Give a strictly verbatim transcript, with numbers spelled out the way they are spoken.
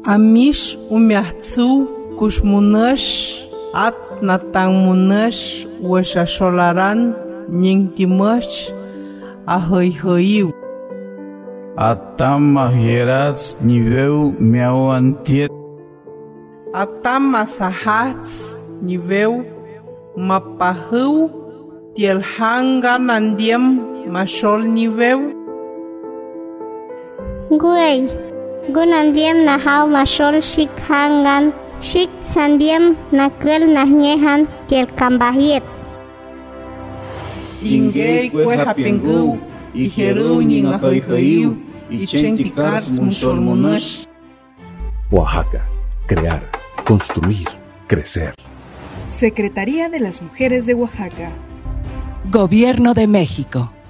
Amish umiahtsu kushmunash at natangmunash washasholaran nyingtimash ahoyhoyu. Atam mahierats niveu miauantiet. Atam masahats niveu mapahu tielhanga nandiem mashol niveu. Guay, gunandiem nahau mashol shikhangan, shik sandiem nakel nahñehan kiel kambahiet. Ingay kwehapingu, ijeru ningahoyhoyu, ichentikars musholmunash. Oaxaca, crear, construir, crecer. Secretaría de las Mujeres de Oaxaca. Gobierno de México.